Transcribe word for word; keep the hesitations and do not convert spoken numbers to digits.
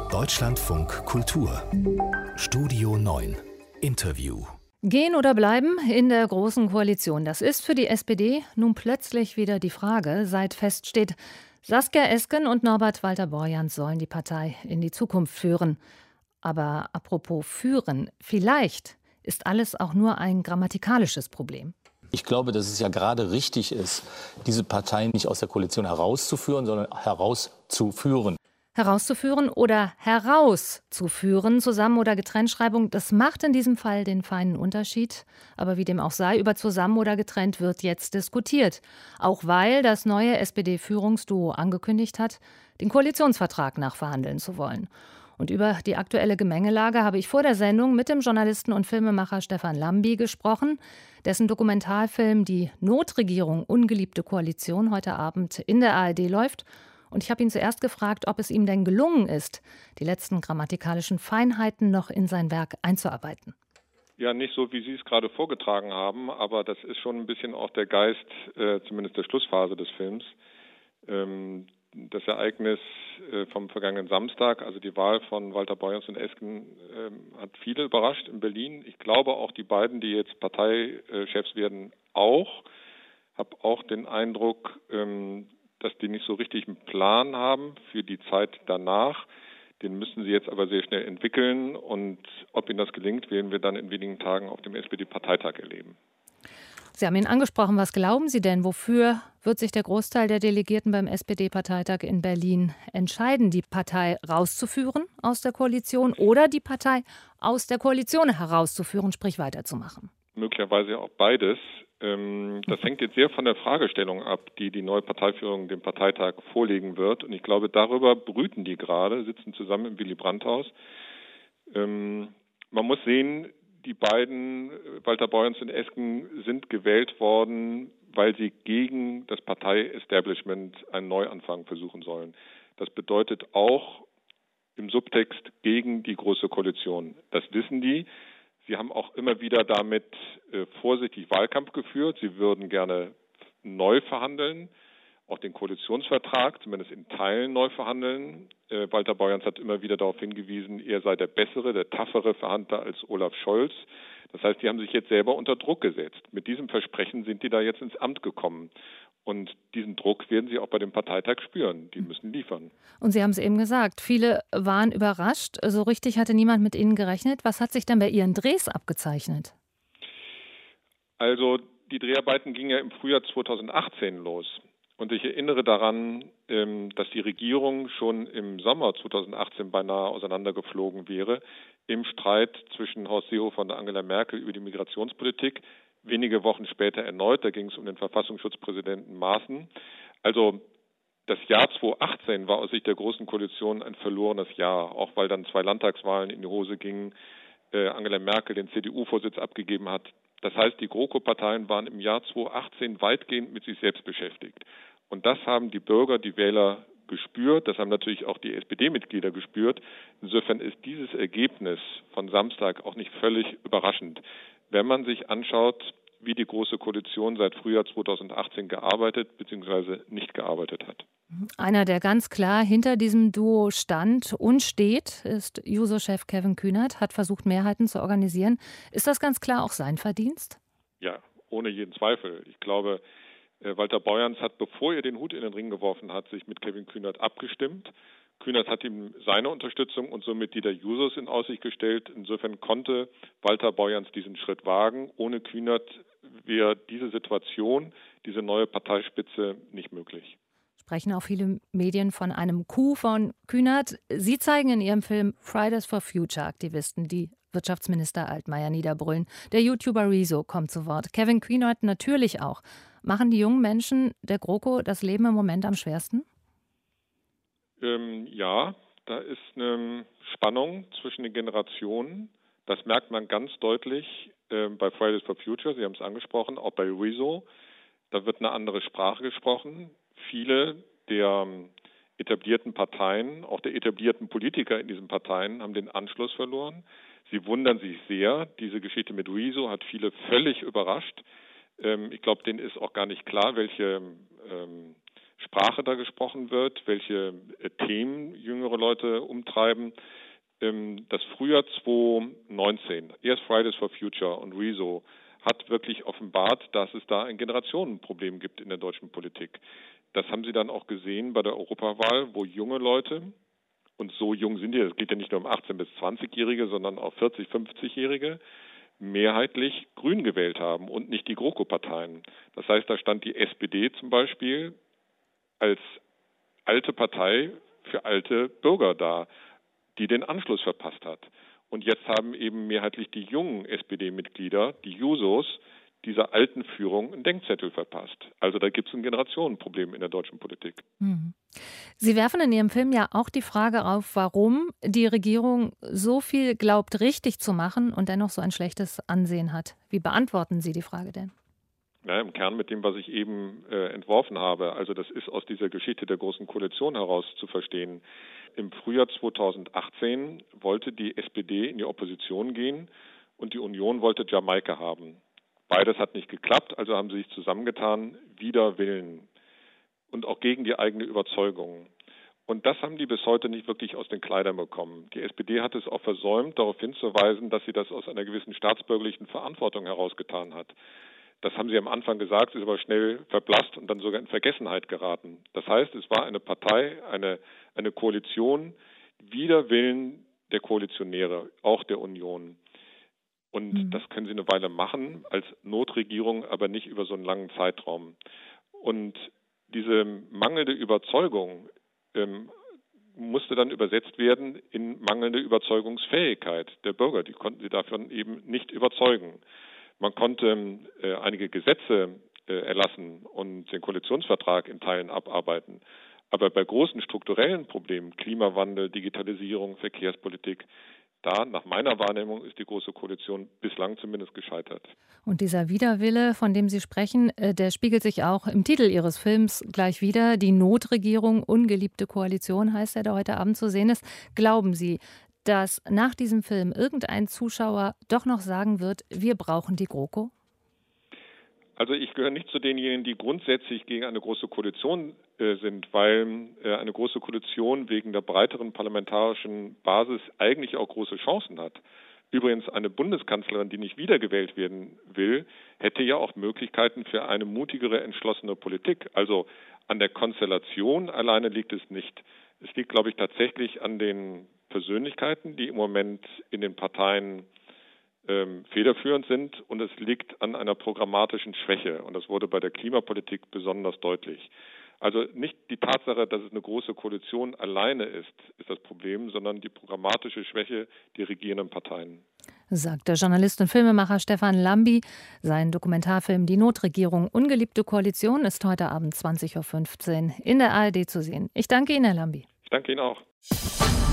Deutschlandfunk Kultur Studio neun Interview. Gehen oder bleiben in der Großen Koalition? Das ist für die S P D nun plötzlich wieder die Frage, seit feststeht, Saskia Esken und Norbert Walter-Borjans sollen die Partei in die Zukunft führen. Aber apropos führen, vielleicht ist alles auch nur ein grammatikalisches Problem. Ich glaube, dass es ja gerade richtig ist, diese Partei nicht aus der Koalition herauszuführen, sondern herauszuführen. Herauszuführen oder herauszuführen, Zusammen- oder Getrenntschreibung, das macht in diesem Fall den feinen Unterschied. Aber wie dem auch sei, über zusammen oder getrennt wird jetzt diskutiert. Auch weil das neue S P D-Führungsduo angekündigt hat, den Koalitionsvertrag nachverhandeln zu wollen. Und über die aktuelle Gemengelage habe ich vor der Sendung mit dem Journalisten und Filmemacher Stefan Lambi gesprochen, dessen Dokumentarfilm Die Notregierung – Ungeliebte Koalition heute Abend in der A R D läuft. Und ich habe ihn zuerst gefragt, ob es ihm denn gelungen ist, die letzten grammatikalischen Feinheiten noch in sein Werk einzuarbeiten. Ja, nicht so, wie Sie es gerade vorgetragen haben, aber das ist schon ein bisschen auch der Geist, äh, zumindest der Schlussphase des Films. Ähm, das Ereignis äh, vom vergangenen Samstag, also die Wahl von Walter-Borjans und Esken, äh, hat viele überrascht in Berlin. Ich glaube auch die beiden, die jetzt Parteichefs werden, auch. Habe auch den Eindruck, ähm, dass die nicht so richtig einen Plan haben für die Zeit danach. Den müssen sie jetzt aber sehr schnell entwickeln. Und ob ihnen das gelingt, werden wir dann in wenigen Tagen auf dem S P D-Parteitag erleben. Sie haben ihn angesprochen. Was glauben Sie denn? Wofür wird sich der Großteil der Delegierten beim S P D-Parteitag in Berlin entscheiden? Die Partei rauszuführen aus der Koalition oder die Partei aus der Koalition herauszuführen, sprich weiterzumachen? Möglicherweise auch beides. Das hängt jetzt sehr von der Fragestellung ab, die die neue Parteiführung dem Parteitag vorlegen wird. Und ich glaube, darüber brüten die gerade, sitzen zusammen im Willy-Brandt-Haus. Man muss sehen, die beiden, Walter-Borjans und Esken, sind gewählt worden, weil sie gegen das Partei-Establishment einen Neuanfang versuchen sollen. Das bedeutet auch im Subtext gegen die Große Koalition. Das wissen die. Sie haben auch immer wieder damit äh, vorsichtig Wahlkampf geführt. Sie würden gerne neu verhandeln, auch den Koalitionsvertrag zumindest in Teilen neu verhandeln. Äh, Walter-Borjans hat immer wieder darauf hingewiesen, er sei der bessere, der taffere Verhandler als Olaf Scholz. Das heißt, die haben sich jetzt selber unter Druck gesetzt. Mit diesem Versprechen sind die da jetzt ins Amt gekommen. Und diesen Druck werden sie auch bei dem Parteitag spüren. Die müssen liefern. Und Sie haben es eben gesagt, viele waren überrascht. So richtig hatte niemand mit Ihnen gerechnet. Was hat sich denn bei Ihren Drehs abgezeichnet? Also die Dreharbeiten gingen ja im Frühjahr zweitausendachtzehn los. Und ich erinnere daran, dass die Regierung schon im Sommer zweitausendachtzehn beinahe auseinandergeflogen wäre im Streit zwischen Horst Seehofer und Angela Merkel über die Migrationspolitik. Wenige Wochen später erneut, da ging es um den Verfassungsschutzpräsidenten Maaßen. Also das Jahr zweitausendachtzehn war aus Sicht der Großen Koalition ein verlorenes Jahr, auch weil dann zwei Landtagswahlen in die Hose gingen, äh, Angela Merkel den C D U-Vorsitz abgegeben hat. Das heißt, die GroKo-Parteien waren im Jahr zweitausendachtzehn weitgehend mit sich selbst beschäftigt. Und das haben die Bürger, die Wähler gespürt, das haben natürlich auch die S P D-Mitglieder gespürt. Insofern ist dieses Ergebnis von Samstag auch nicht völlig überraschend. Wenn man sich anschaut, wie die Große Koalition seit Frühjahr zweitausendachtzehn gearbeitet bzw. nicht gearbeitet hat. Einer, der ganz klar hinter diesem Duo stand und steht, ist Juso-Chef Kevin Kühnert, hat versucht, Mehrheiten zu organisieren. Ist das ganz klar auch sein Verdienst? Ja, ohne jeden Zweifel. Ich glaube, Walter-Borjans hat, bevor er den Hut in den Ring geworfen hat, sich mit Kevin Kühnert abgestimmt. Kühnert hat ihm seine Unterstützung und somit die der Jusos in Aussicht gestellt. Insofern konnte Walter-Borjans diesen Schritt wagen. Ohne Kühnert wäre diese Situation, diese neue Parteispitze nicht möglich. Sprechen auch viele Medien von einem Coup von Kühnert. Sie zeigen in Ihrem Film Fridays for Future Aktivisten, die Wirtschaftsminister Altmaier niederbrüllen. Der YouTuber Rezo kommt zu Wort. Kevin Kühnert natürlich auch. Machen die jungen Menschen der GroKo das Leben im Moment am schwersten? Ähm, ja, da ist eine Spannung zwischen den Generationen. Das merkt man ganz deutlich äh, bei Fridays for Future, Sie haben es angesprochen, auch bei Rezo. Da wird eine andere Sprache gesprochen. Viele der etablierten Parteien, auch der etablierten Politiker in diesen Parteien, haben den Anschluss verloren. Sie wundern sich sehr. Diese Geschichte mit Rezo hat viele völlig überrascht. Ähm, ich glaube, denen ist auch gar nicht klar, welche ähm, Sprache da gesprochen wird, welche äh, Themen jüngere Leute umtreiben. Ähm, das Frühjahr zwanzig neunzehn, erst Fridays for Future und Rezo, hat wirklich offenbart, dass es da ein Generationenproblem gibt in der deutschen Politik. Das haben Sie dann auch gesehen bei der Europawahl, wo junge Leute, und so jung sind die, es geht ja nicht nur um achtzehn- bis zwanzigjährige, sondern auch vierzig-, fünfzigjährige, mehrheitlich Grün gewählt haben und nicht die GroKo-Parteien. Das heißt, da stand die S P D zum Beispiel als alte Partei für alte Bürger da, die den Anschluss verpasst hat. Und jetzt haben eben mehrheitlich die jungen S P D-Mitglieder, die Jusos, dieser alten Führung einen Denkzettel verpasst. Also da gibt es ein Generationenproblem in der deutschen Politik. Mhm. Sie werfen in Ihrem Film ja auch die Frage auf, warum die Regierung so viel glaubt, richtig zu machen und dennoch so ein schlechtes Ansehen hat. Wie beantworten Sie die Frage denn? Ja, im Kern mit dem, was ich eben äh, entworfen habe. Also das ist aus dieser Geschichte der Großen Koalition heraus zu verstehen. Im Frühjahr zweitausendachtzehn wollte die S P D in die Opposition gehen und die Union wollte Jamaika haben. Beides hat nicht geklappt, also haben sie sich zusammengetan, wider Willen und auch gegen die eigene Überzeugung. Und das haben die bis heute nicht wirklich aus den Kleidern bekommen. Die S P D hat es auch versäumt, darauf hinzuweisen, dass sie das aus einer gewissen staatsbürgerlichen Verantwortung herausgetan hat. Das haben sie am Anfang gesagt, ist aber schnell verblasst und dann sogar in Vergessenheit geraten. Das heißt, es war eine Partei, eine, eine Koalition wider Willen der Koalitionäre, auch der Union. Und mhm. das können sie eine Weile machen als Notregierung, aber nicht über so einen langen Zeitraum. Und diese mangelnde Überzeugung ähm, musste dann übersetzt werden in mangelnde Überzeugungsfähigkeit der Bürger. Die konnten sie davon eben nicht überzeugen. Man konnte äh, einige Gesetze äh, erlassen und den Koalitionsvertrag in Teilen abarbeiten. Aber bei großen strukturellen Problemen, Klimawandel, Digitalisierung, Verkehrspolitik, da, nach meiner Wahrnehmung, ist die Große Koalition bislang zumindest gescheitert. Und dieser Widerwille, von dem Sie sprechen, der spiegelt sich auch im Titel Ihres Films gleich wider. Die Notregierung, ungeliebte Koalition heißt er, der heute Abend zu sehen ist. Glauben Sie, dass nach diesem Film irgendein Zuschauer doch noch sagen wird, wir brauchen die GroKo? Also ich gehöre nicht zu denjenigen, die grundsätzlich gegen eine große Koalition äh, sind, weil äh, eine große Koalition wegen der breiteren parlamentarischen Basis eigentlich auch große Chancen hat. Übrigens, eine Bundeskanzlerin, die nicht wiedergewählt werden will, hätte ja auch Möglichkeiten für eine mutigere, entschlossene Politik. Also an der Konstellation alleine liegt es nicht. Es liegt, glaube ich, tatsächlich an den Persönlichkeiten, die im Moment in den Parteien ähm, federführend sind, und es liegt an einer programmatischen Schwäche, und das wurde bei der Klimapolitik besonders deutlich. Also nicht die Tatsache, dass es eine große Koalition alleine ist, ist das Problem, sondern die programmatische Schwäche der regierenden Parteien. Sagt der Journalist und Filmemacher Stefan Lambi. Sein Dokumentarfilm Die Notregierung, ungeliebte Koalition ist heute Abend zwanzig Uhr fünfzehn in der A R D zu sehen. Ich danke Ihnen, Herr Lambi. Ich danke Ihnen auch.